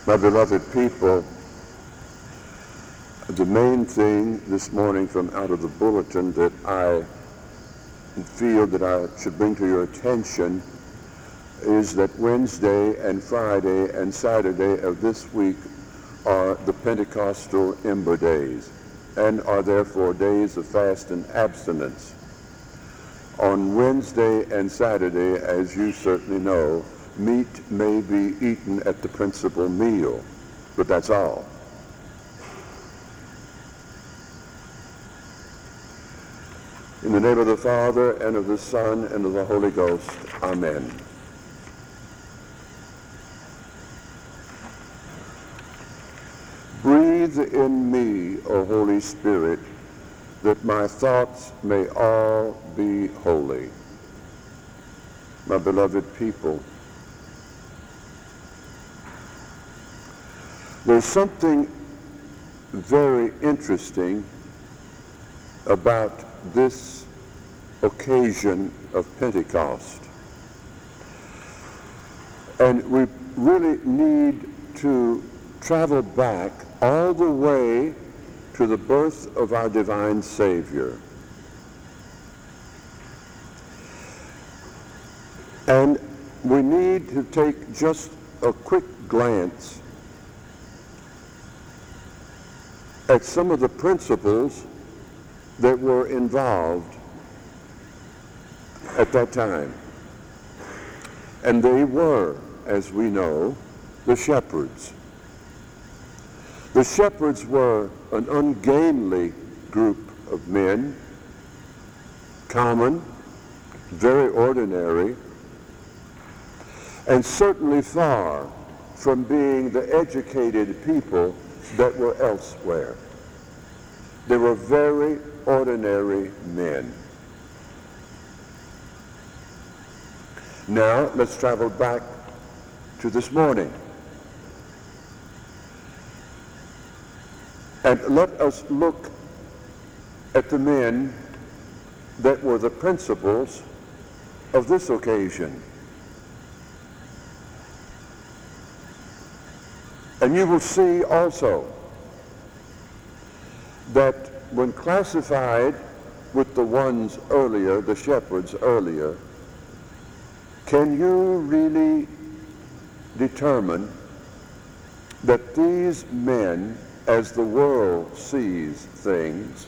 My beloved people, the main thing this morning from out of the bulletin that I feel that I should bring to your attention is that Wednesday and Friday and Saturday of this week are the Pentecostal Ember Days and are therefore days of fast and abstinence. On Wednesday and Saturday, as you certainly know, meat may be eaten at the principal meal, but that's all. In the name of the Father, and of the Son, and of the Holy Ghost, amen. Breathe in me, O Holy Spirit, that my thoughts may all be holy. My beloved people, there's something very interesting about this occasion of Pentecost. And we really need to travel back all the way to the birth of our divine Savior. And we need to take just a quick glance at some of the principles that were involved at that time. And they were, as we know, the shepherds. The shepherds were an ungainly group of men, common, very ordinary, and certainly far from being the educated people that were elsewhere. They were very ordinary men. Now, let's travel back to this morning. And let us look at the men that were the principals of this occasion. And you will see also that when classified with the ones earlier, the shepherds earlier, can you really determine that these men, as the world sees things,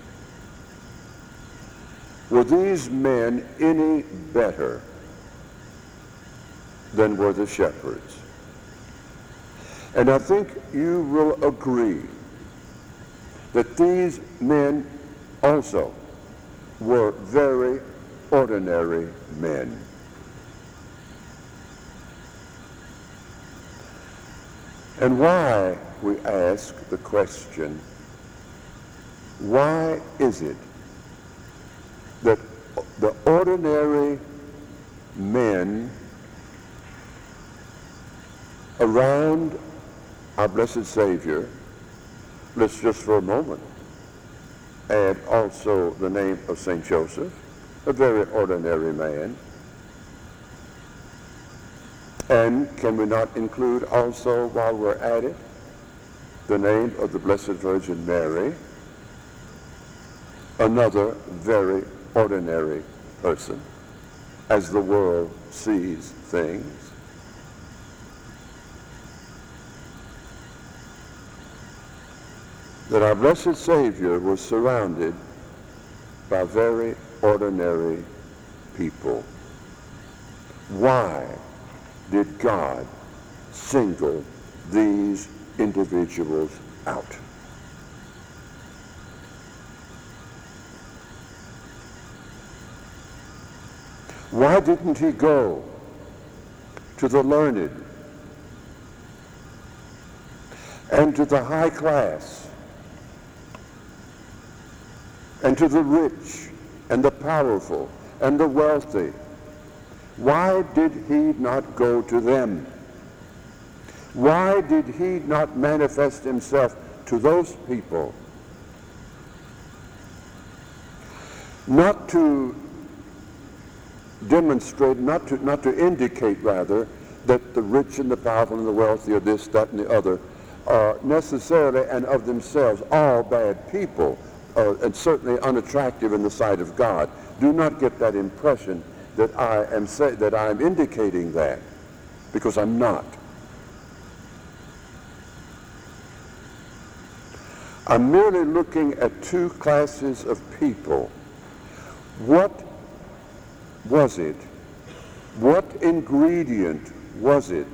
were these men any better than were the shepherds? And I think you will agree that these men also were very ordinary men. And why, we ask the question, why is it that the ordinary men around our blessed Savior, let's just for a moment add also the name of St. Joseph, a very ordinary man. And can we not include also, while we're at it, the name of the Blessed Virgin Mary, another very ordinary person, as the world sees things? That our blessed Savior was surrounded by very ordinary people. Why did God single these individuals out? Why didn't he go to the learned and to the high class and to the rich and the powerful and the wealthy? Why did he not go to them? Why did he not manifest himself to those people? Not to demonstrate, not to indicate rather, that the rich and the powerful and the wealthy or this, that, and the other are necessarily and of themselves all bad people, and certainly unattractive in the sight of God. Do not get that impression that I am indicating that, because I'm not. I'm merely looking at two classes of people. What was it? What ingredient was it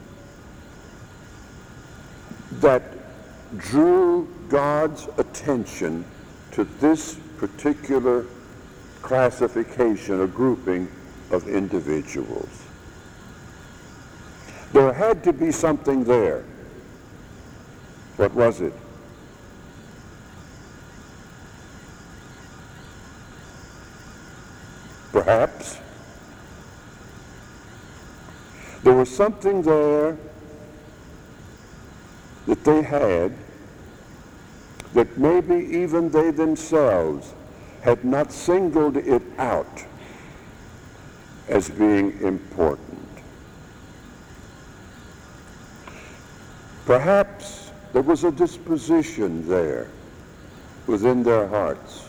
that drew God's attention to this particular classification or grouping of individuals? There had to be something there. What was it? Perhaps there was something there that they had that maybe even they themselves had not singled it out as being important. Perhaps there was a disposition there within their hearts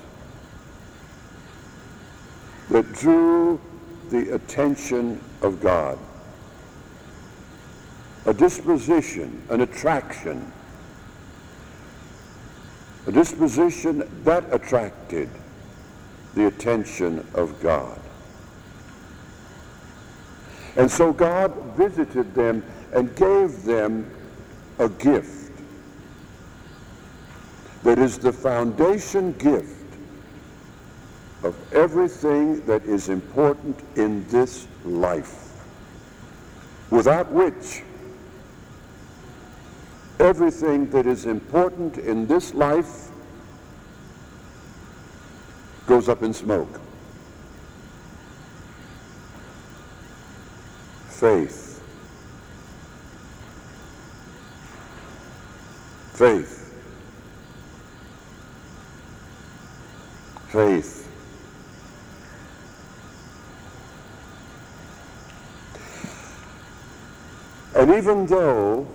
that drew the attention of God. A disposition, an attraction, a disposition that attracted the attention of God. And so God visited them and gave them a gift that is the foundation gift of everything that is important in this life, without which everything that is important in this life goes up in smoke. Faith. Faith. Faith. And even though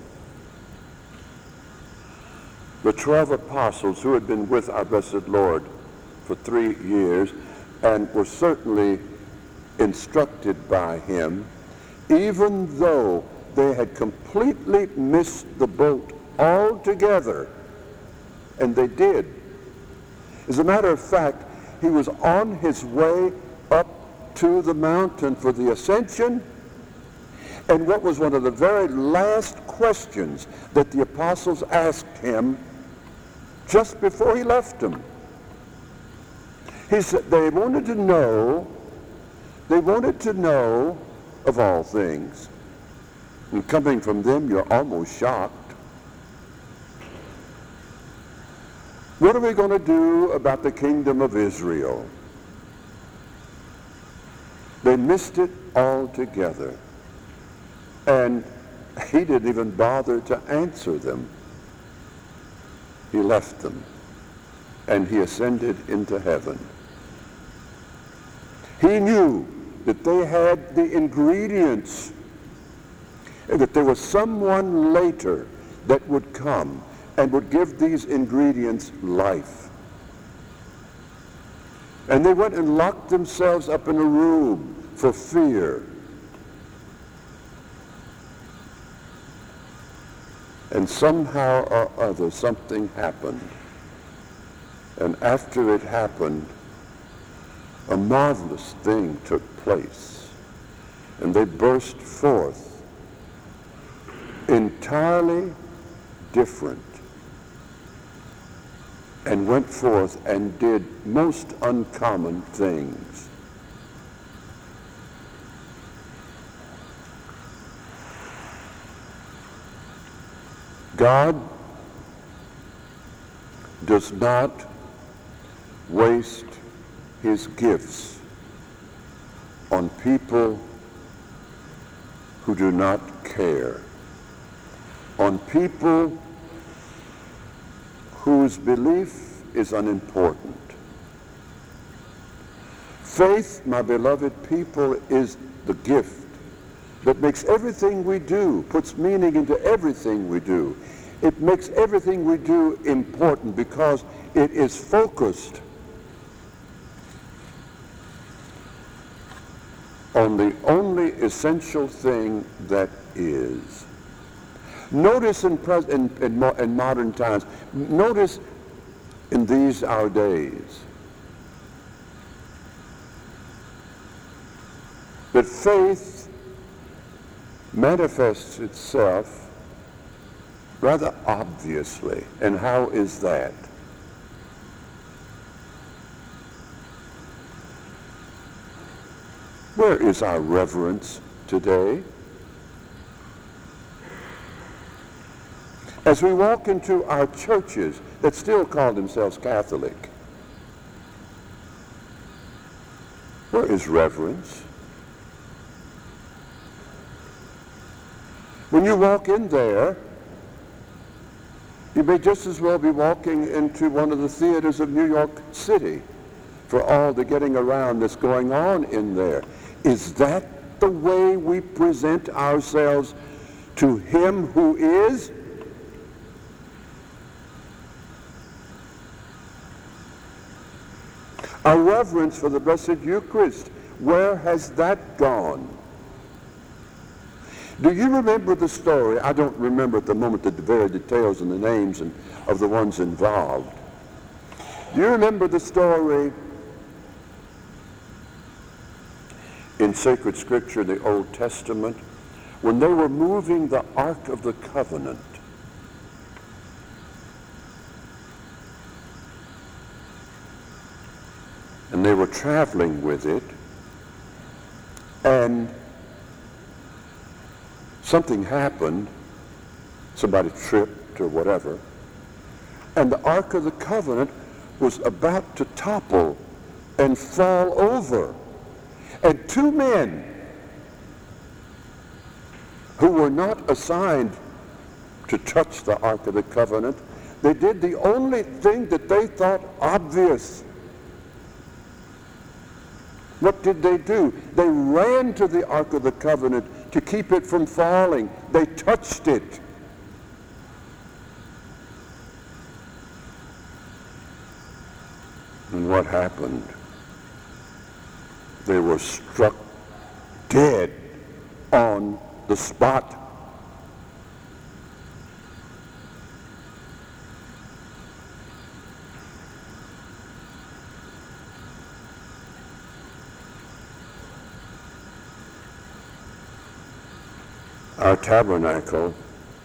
the 12 apostles who had been with our blessed Lord for 3 years and were certainly instructed by him, even though they had completely missed the boat altogether, and they did. As a matter of fact, he was on his way up to the mountain for the ascension, and what was one of the very last questions that the apostles asked him just before he left them? He said they wanted to know of all things. And coming from them, you're almost shocked. What are we going to do about the kingdom of Israel? They missed it altogether. And he didn't even bother to answer them. He left them, and he ascended into heaven. He knew that they had the ingredients, and that there was someone later that would come and would give these ingredients life. And they went and locked themselves up in a room for fear. And somehow or other, something happened. And after it happened, a marvelous thing took place. And they burst forth entirely different, and went forth and did most uncommon things. God does not waste his gifts on people who do not care, on people whose belief is unimportant. Faith, my beloved people, is the gift that makes everything we do, puts meaning into everything we do. It makes everything we do important because it is focused on the only essential thing that is. Notice in modern times, notice in these our days, that faith manifests itself rather obviously. And how is that? Where is our reverence today? As we walk into our churches that still call themselves Catholic, where is reverence? When you walk in there, you may just as well be walking into one of the theaters of New York City for all the getting around that's going on in there. Is that the way we present ourselves to Him who is? Our reverence for the Blessed Eucharist, where has that gone? Do you remember the story? I don't remember at the moment the very details and the names of the ones involved. Do you remember the story in sacred scripture, the Old Testament, when they were moving the Ark of the Covenant? And they were traveling with it, and something happened, somebody tripped or whatever, and the Ark of the Covenant was about to topple and fall over. And two men who were not assigned to touch the Ark of the Covenant, they did the only thing that they thought obvious. What did they do? They ran to the Ark of the Covenant to keep it from falling. They touched it. And what happened? They were struck dead on the spot. Our tabernacle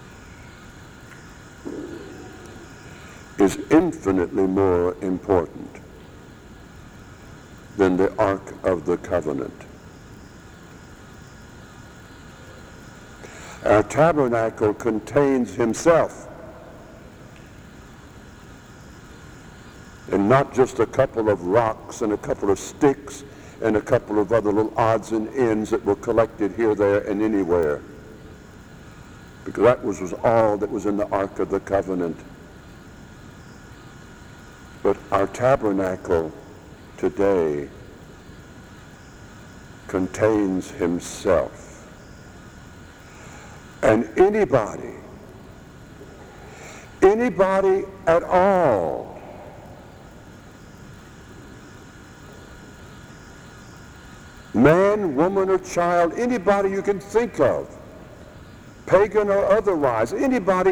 is infinitely more important than the Ark of the Covenant. Our tabernacle contains Himself, and not just a couple of rocks and a couple of sticks and a couple of other little odds and ends that were collected here, there, and anywhere. Because that was all that was in the Ark of the Covenant. But our tabernacle today contains Himself. And anybody at all man, woman, or child, anybody you can think of, pagan or otherwise, anybody,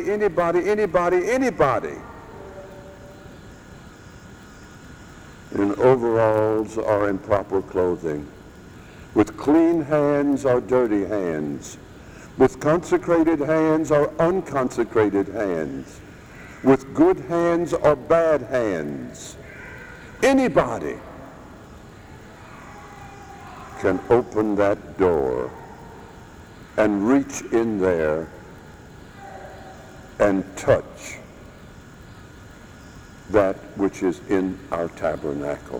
in overalls or in proper clothing, with clean hands or dirty hands, with consecrated hands or unconsecrated hands, with good hands or bad hands, anybody can open that door and reach in there and touch that which is in our tabernacle.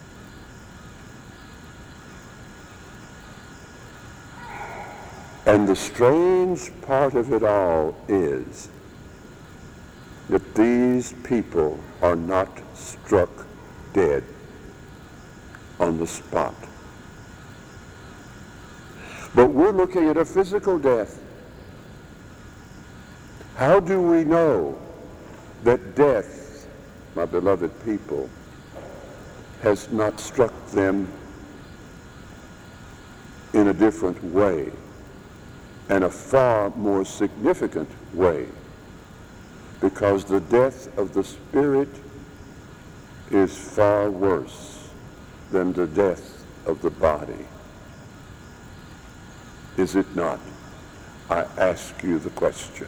And the strange part of it all is that these people are not struck dead on the spot. But we're looking at a physical death. How do we know that death, my beloved people, has not struck them in a different way, and a far more significant way? Because the death of the spirit is far worse than the death of the body. Is it not? I ask you the question.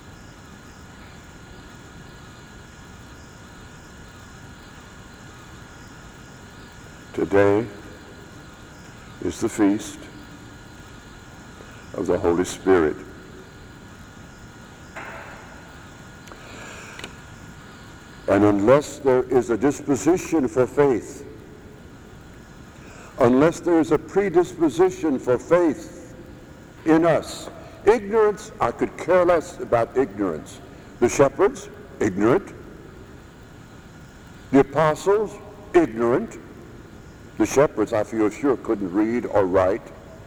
Today is the feast of the Holy Spirit. And unless there is a disposition for faith, unless there is a predisposition for faith in us, ignorance, I could care less about ignorance. The shepherds, ignorant. The apostles, ignorant. The shepherds, I feel sure, couldn't read or write.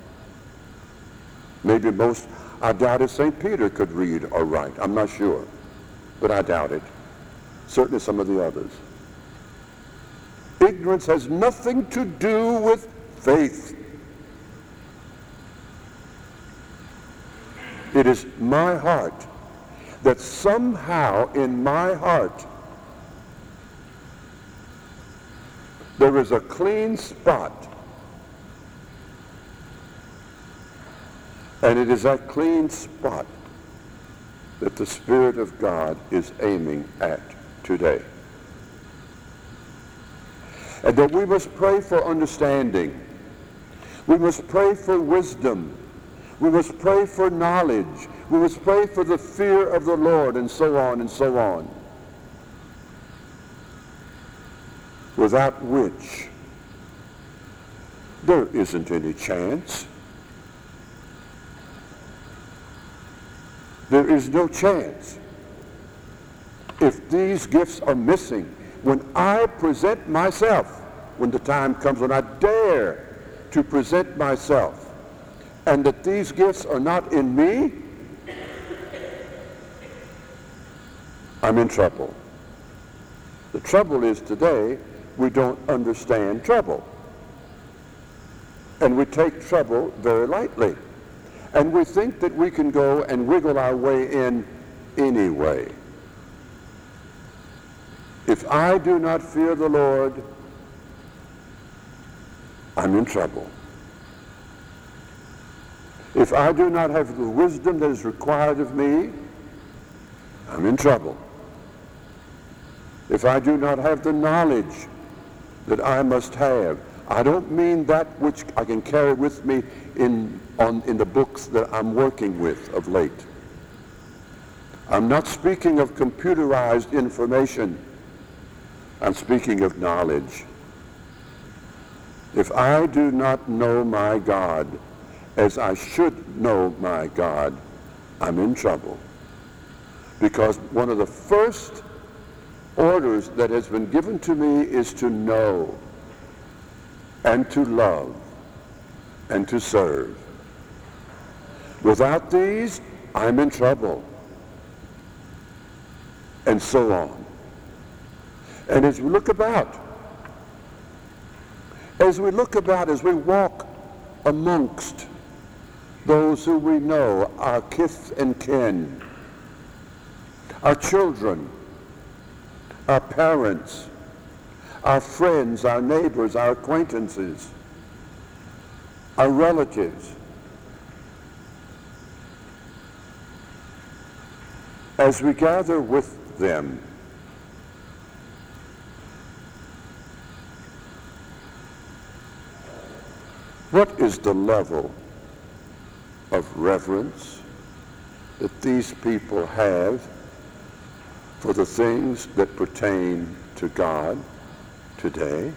Maybe most, I doubt if St. Peter could read or write. I'm not sure, but I doubt it. Certainly some of the others. Ignorance has nothing to do with faith. It is my heart that somehow in my heart there is a clean spot. And it is that clean spot that the Spirit of God is aiming at today. And that we must pray for understanding. We must pray for wisdom. We must pray for knowledge. We must pray for the fear of the Lord, and so on and so on. Without which there isn't any chance. There is no chance. If these gifts are missing, when I present myself, when the time comes when I dare to present myself, and that these gifts are not in me, I'm in trouble. The trouble is today, we don't understand trouble. And we take trouble very lightly. And we think that we can go and wiggle our way in anyway. If I do not fear the Lord, I'm in trouble. If I do not have the wisdom that is required of me, I'm in trouble. If I do not have the knowledge that I must have, I don't mean that which I can carry with me in the books that I'm working with of late. I'm not speaking of computerized information. I'm speaking of knowledge. If I do not know my God as I should know my God, I'm in trouble. Because one of the first orders that has been given to me is to know and to love and to serve. Without these, I'm in trouble. And so on. And as we look about, as we walk amongst those who we know, our kith and kin, our children, our parents, our friends, our neighbors, our acquaintances, our relatives, as we gather with them, what is the level of reverence that these people have for the things that pertain to God today?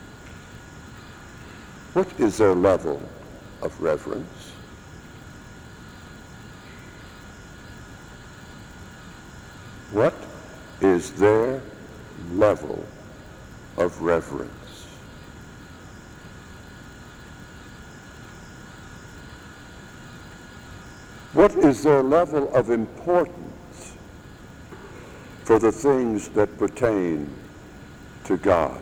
What is their level of reverence? What is their level of reverence? What is their level of importance for the things that pertain to God?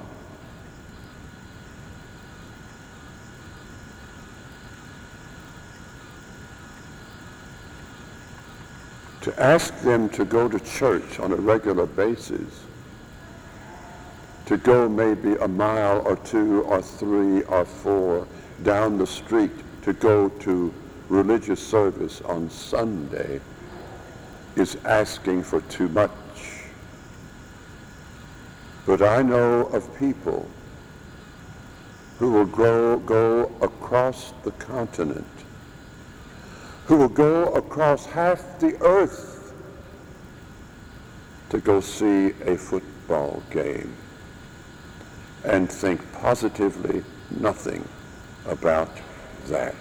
To ask them to go to church on a regular basis, to go maybe a mile or 2 or 3 or 4 down the street to go to religious service on Sunday, is asking for too much. But I know of people who will go across the continent, who will go across half the earth to go see a football game and think positively nothing about that.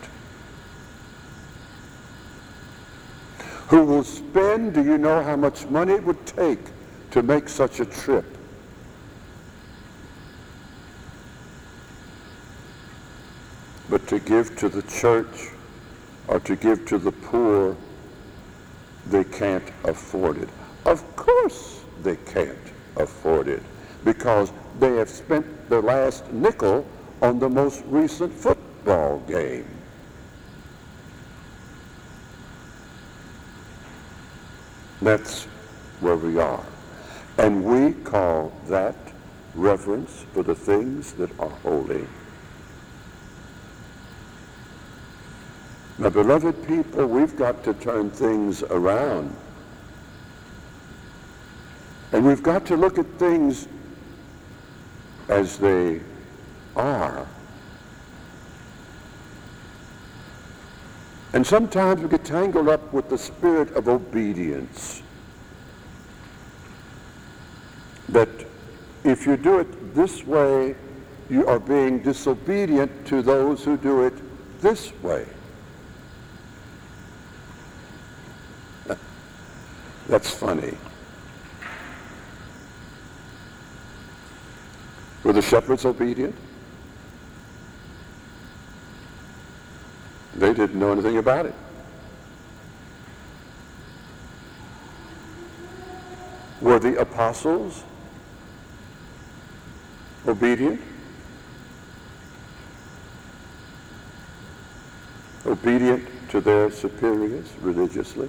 Who will spend, do you know how much money it would take to make such a trip? But to give to the church or to give to the poor, they can't afford it. Of course they can't afford it, because they have spent their last nickel on the most recent football game. That's where we are. And we call that reverence for the things that are holy. Now, beloved people, we've got to turn things around. And we've got to look at things as they are. And sometimes we get tangled up with the spirit of obedience. That if you do it this way, you are being disobedient to those who do it this way. That's funny. Were the shepherds obedient? They didn't know anything about it. Were the apostles obedient? Obedient to their superiors religiously?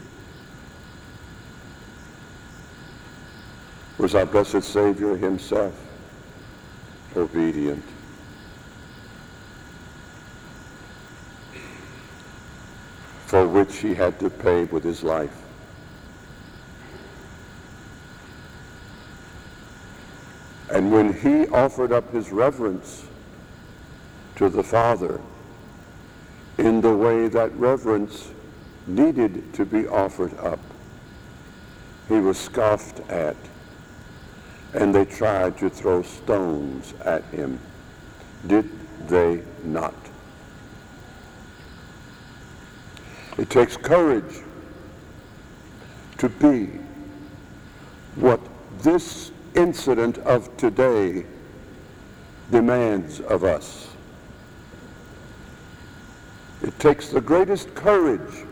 Was our blessed Savior himself obedient? For which he had to pay with his life. And when he offered up his reverence to the Father in the way that reverence needed to be offered up, he was scoffed at, and they tried to throw stones at him. Did they not? It takes courage to be what this incident of today demands of us. It takes the greatest courage.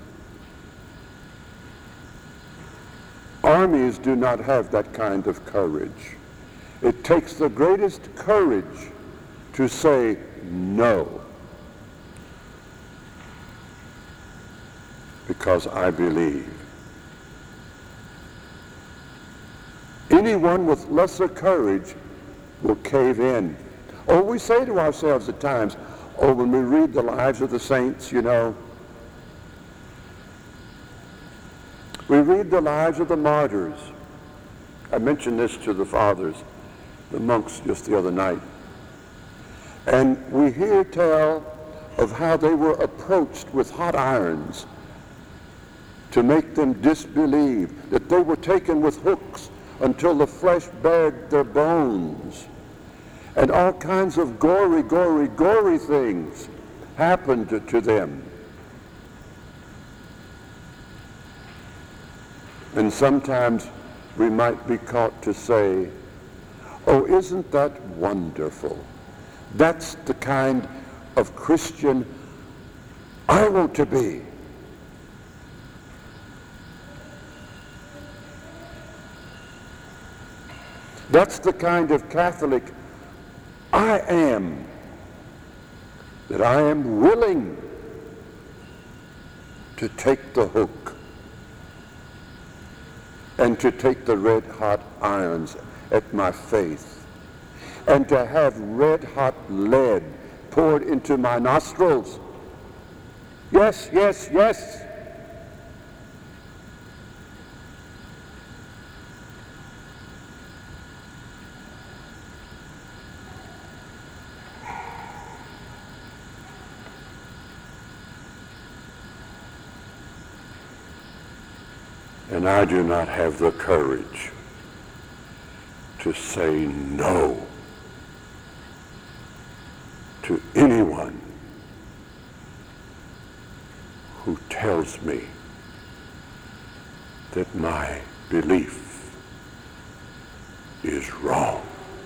Armies do not have that kind of courage. It takes the greatest courage to say no. Because I believe. Anyone with lesser courage will cave in. Oh, we say to ourselves at times, oh, when we read the lives of the saints, you know, we read the lives of the martyrs. I mentioned this to the fathers, the monks, just the other night. And we hear tell of how they were approached with hot irons to make them disbelieve, that they were taken with hooks until the flesh bared their bones. And all kinds of gory things happened to them. And sometimes we might be caught to say, oh, isn't that wonderful? That's the kind of Christian I want to be. That's the kind of Catholic I am, that I am willing to take the hook and to take the red-hot irons at my faith and to have red-hot lead poured into my nostrils. Yes, yes, yes. And I do not have the courage to say no to anyone who tells me that my belief is wrong.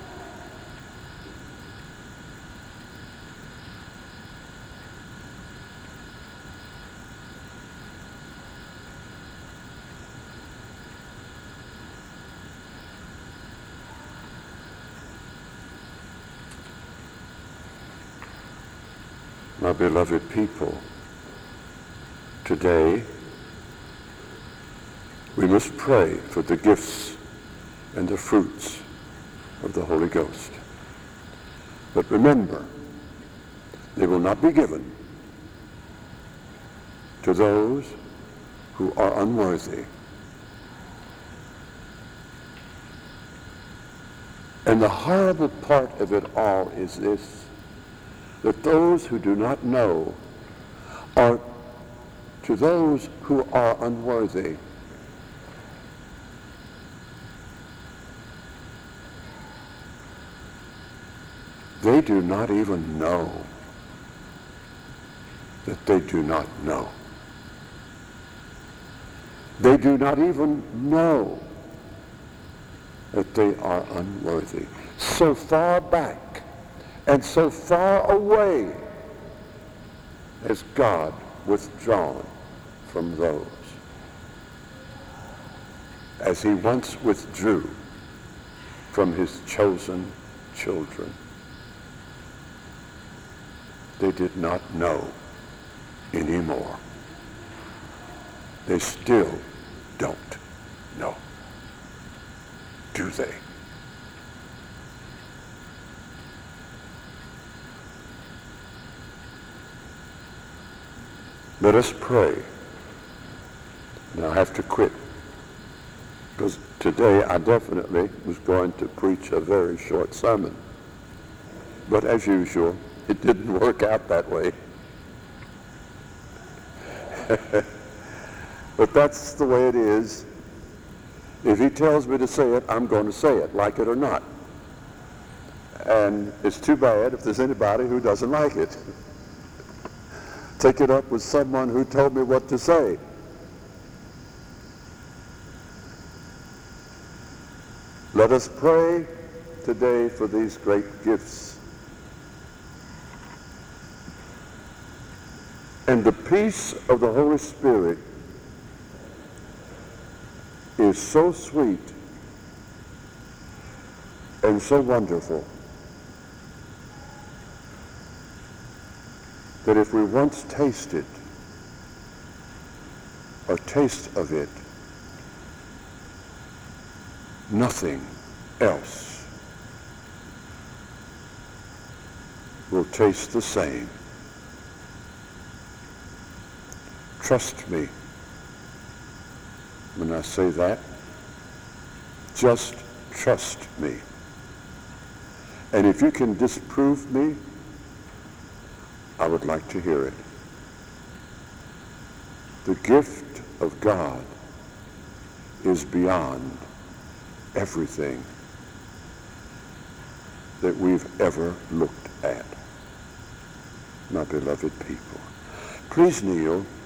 My beloved people, today we must pray for the gifts and the fruits of the Holy Ghost. But remember, they will not be given to those who are unworthy. And the horrible part of it all is this, that those who do not know are to those who are unworthy. They do not even know that they do not know. They do not even know that they are unworthy. So far back and so far away has God withdrawn from those, as he once withdrew from his chosen children. They did not know anymore. They still don't know, do they? Let us pray. Now I have to quit, because today I definitely was going to preach a very short sermon. But as usual, it didn't work out that way. But that's the way it is. If he tells me to say it, I'm going to say it, like it or not. And it's too bad if there's anybody who doesn't like it. Take it up with someone who told me what to say. Let us pray today for these great gifts. And the peace of the Holy Spirit is so sweet and so wonderful that if we once taste it, or taste of it, nothing else will taste the same. Trust me when I say that. Just trust me. And if you can disprove me, I would like to hear it. The gift of God is beyond everything that we've ever looked at, my beloved people. Please kneel.